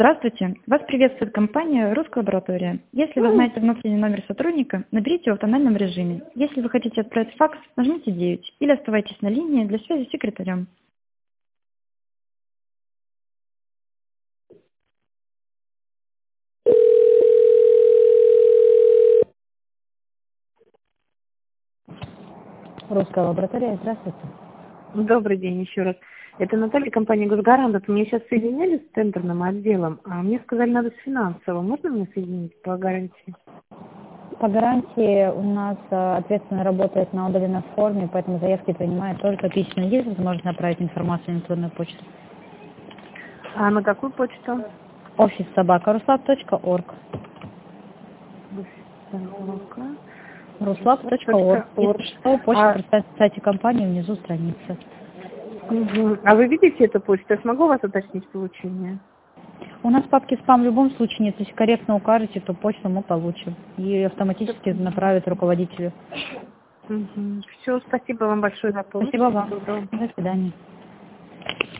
Здравствуйте! Вас приветствует компания «Русская лаборатория». Если вы знаете внутренний номер сотрудника, наберите его в тональном режиме. Если вы хотите отправить факс, нажмите 9 или оставайтесь на линии для связи с секретарем. Русская лаборатория, здравствуйте. Добрый день еще раз. Это Наталья, компания «Госгарант». Вот меня сейчас соединяли с тендерным отделом, а мне сказали, надо с финансовым. Можно мне соединить по гарантии? По гарантии у нас ответственно работает на удаленной форме, поэтому заявки принимает только письменно. Есть возможность направить информацию на электронную почту? А на какую почту? office@ruslab.org. ruslab.org. Если что, почта представится на сайте компании внизу страницы. А вы видите эту почту? Я смогу вас уточнить получение? У нас в папке спам в любом случае нет. Если корректно укажете, то почту мы получим. И автоматически направят руководителю. Все, спасибо вам большое за помощь. Спасибо вам. До свидания.